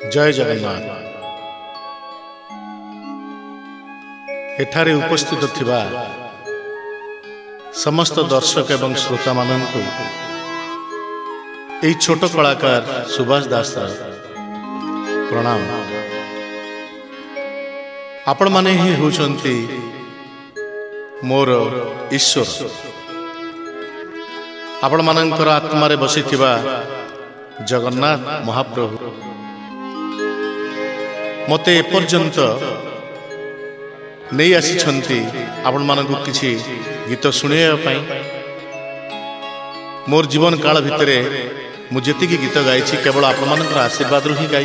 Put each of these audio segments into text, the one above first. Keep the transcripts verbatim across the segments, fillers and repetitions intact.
जय जगन्नाथ। एठारे उपस्थित थिबा समस्त दर्शक एवं श्रोता माननकु एई छोट कलाकार सुभाष दास प्रणाम। आपण माने ही होचंती मोर ईश्वर। आपण मानकर आत्मारे बसी थिबा जगन्नाथ महाप्रभु मते एपर्यंत नहीं आसी आपण मानक किछि गीत शुणिया पाई। मोर जीवन काल भितर मुझे गीत गाई केवल आपण मानक आशीर्वाद ही गाई।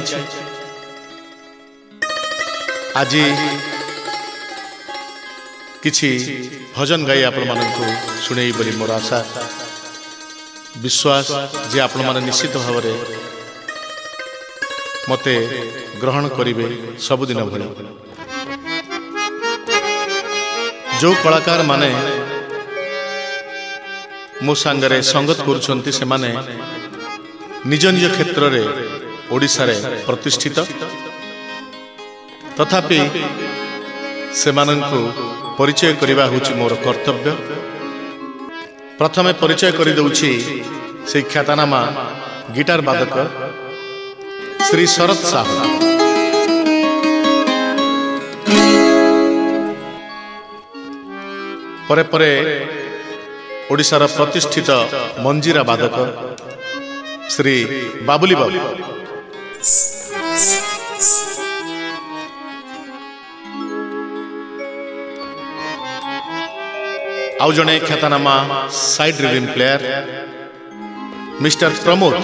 आज किछि भजन गाई आपण मानक शुणे बोली मोर आशा विश्वास जे आपण माने निश्चित भाव मते ग्रहण करिवे सबुदिन भली। जो कलाकार माने मो सांगरे संगत करुछंती से माने निज निज क्षेत्र रे ओडिसा रे प्रतिष्ठित, तथापि से माननकु परिचय करिबा होछि मोर कर्तव्य। प्रथमे परिचय करि दउछि से ख्यातनामा गिटार वादक श्री शरद साहू। परे परे ओडिशार प्रतिष्ठित मंजीरा वादक श्री बाबुली बाबू। आउ जणे ख्यातनामा side rhythm player mister Pramod.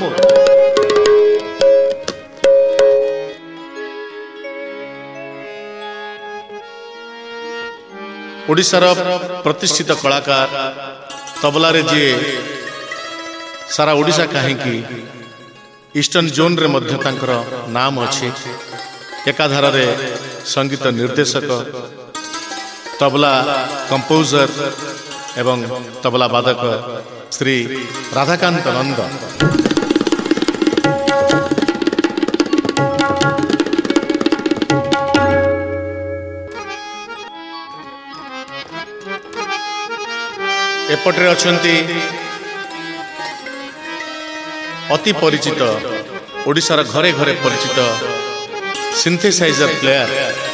ओडिशार प्रतिष्ठित कलाकार तबला रे जी सारा ओडिशा कहीं ईस्टर्न जोन रे मध्य तांकर नाम अछि। एकाधार रे संगीत निर्देशक, तबला कंपोजर एवं तबला वादक श्री राधाकांत नंद। एपटे अछंती अति परिचित ओडिशार घरे घरे परिचित सिंथेसाइजर प्लेयर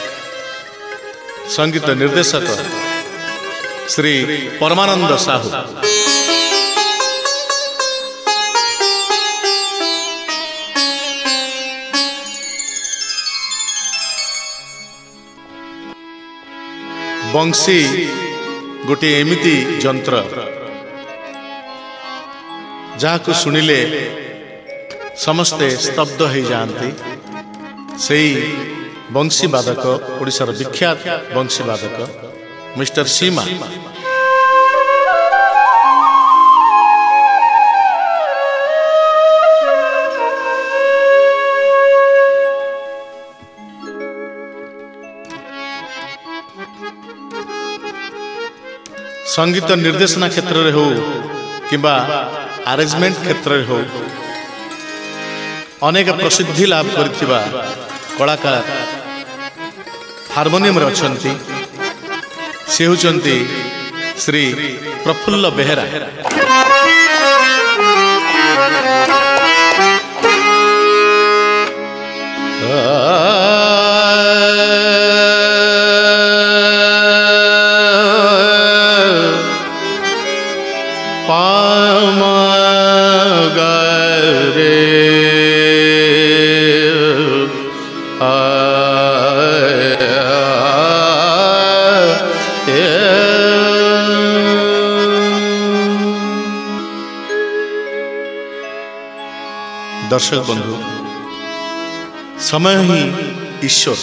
संगीत निर्देशक श्री परमानंद साहू। बंसी गोटे एमिति जंत्र जहां शुणिले समस्ते स्तब्ध हो जाती। सेई बंसी वादक ओडिशार विख्यात बंसी वादक मिस्टर सीमा। संगीत निर्देशना क्षेत्र रे हो किंबा अरेंजमेंट क्षेत्र रे हो अनेक प्रसिद्धि लाभ करथिबा कलाकार हार्मोनियम रे अछंती। से होचंती श्री प्रफुल्ल बेहेरा। दर्शक बंधु, समय ही ईश्वर।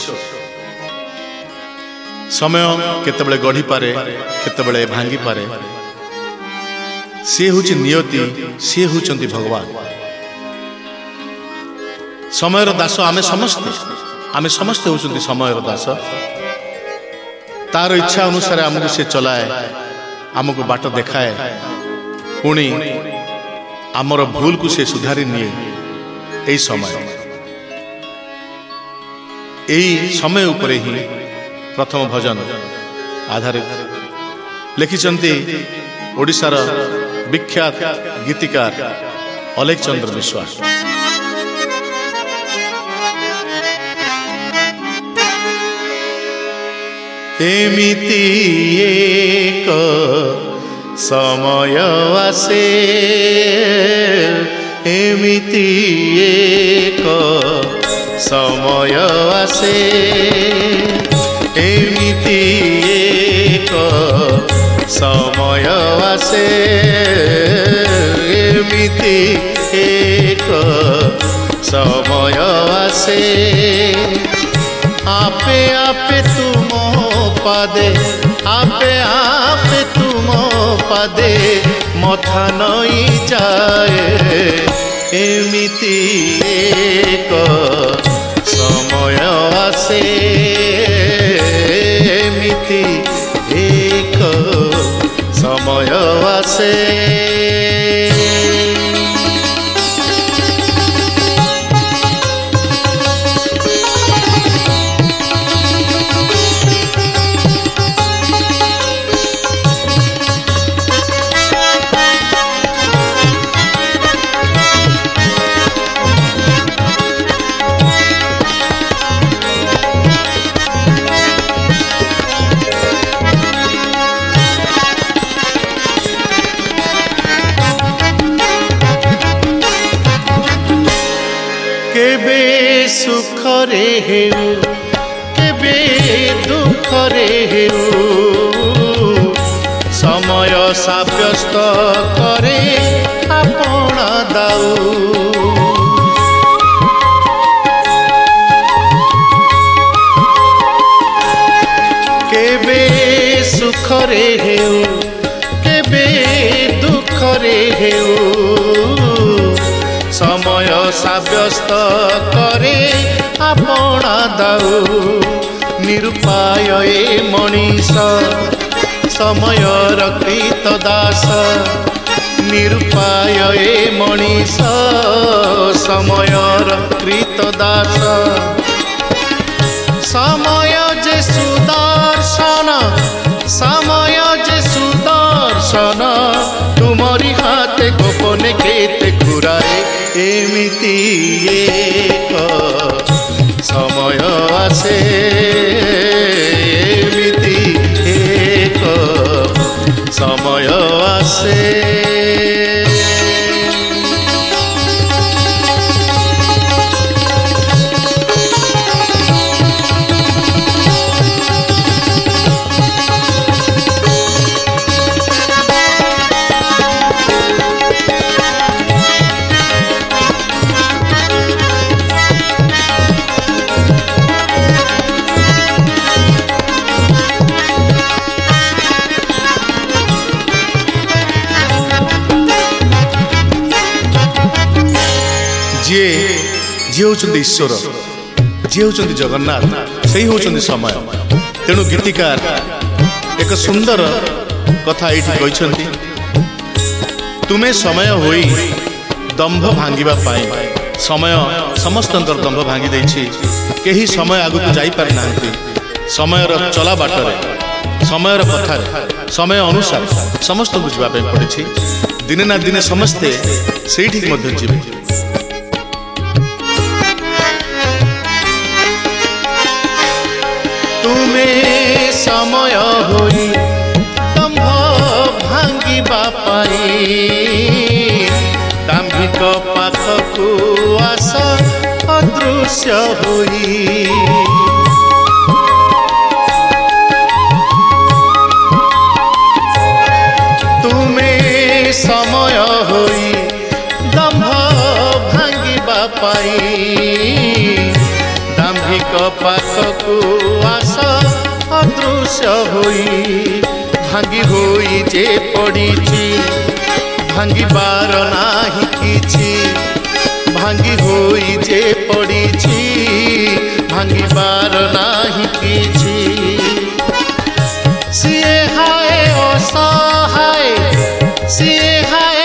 समय केतबेले गढ़ी पारे, केतबेले भांगी पारे। सी हूँ नियति, सी हूँ भगवान। समयर दास आमे समस्ते आमे समस्ते होचंती समयर दास। तार इच्छा अनुसार आमको से चलाए, आमको बाट देखाए, पुणी आमर भूल को से सुधारी निये। एई समय यही समय उपरे ही प्रथम भजन आधारित लिखिचंती ओडिशार विख्यात गीतिकार अलेख चंद्र विश्वास। एमिति एक समय आसे एमिति एक समय आसे एमिति एक समय आसे एमिति एक समय आसे आपे आपे तुम पदे आपे आपे तुम पदे मथा नई जाए एमिति एक समय आसे एमिति एक समय आसे। केबे सुखरे हेउ केबे दुखरे हेउ समय साब्यस्त करे आपण दाऊ केबे सुखरे हेउ केबे दुखरे हेउ समय साब्यस्त करे आपण दाऊ निरुपाय ए मनीष समयर कृत दास निरुपाय ए मनीष समयर कृत दास समय जे सुदर्शन समय जे सुदर्शन तुमरी हाथे गोपने केते खुराए एमिति एक समय आसे एमिति एक समय आसे। जे जे होचंदी ईश्वर जे होचंदी जगन्नाथ सही होचंदी समय तेणु गीतिकार एक सुंदर कथा एठी कहिसंती तुमे समय होई दंभ भांगिबा पाई समय समस्तंकर दंभ भांगी देछि केही समय आगु को जाई पारि नांती समयर चला बाटरे समयर पथारे समय अनुसार समस्त बुझबा पे पड़िछि दिने ना दिने समस्ते सेठी मध्य जीवे। समय होई दंभ भांगिबा पाई दाम्भिक पाखकु आस अदृश्य होई तुमे समय होई दंभ भांगिबा पाई दाम्भिक पाखकु आस अदृश्य होई भांगी होई जे पड़ीची भांगिबार नाही किछि भांगी होई जे पड़ीची भांगिबार नाही किछि सिए हाय असहाय सिए हाय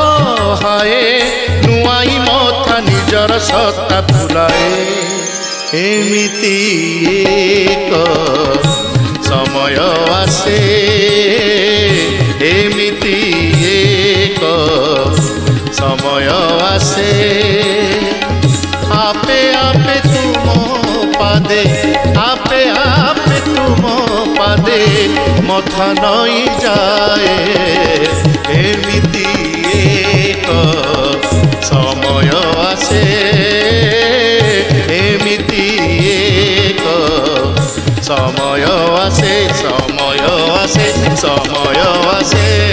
असहाय नुआई मथा निजर सत्ता भुलाए एमिति एक समय आसे एमिति एक समय आसे आपे आपे तुम पादे आपे आपे तुम पादे मथा नई जाए एमिति एक समय आसे एमिति एक समय आसे समय आसे समय आसे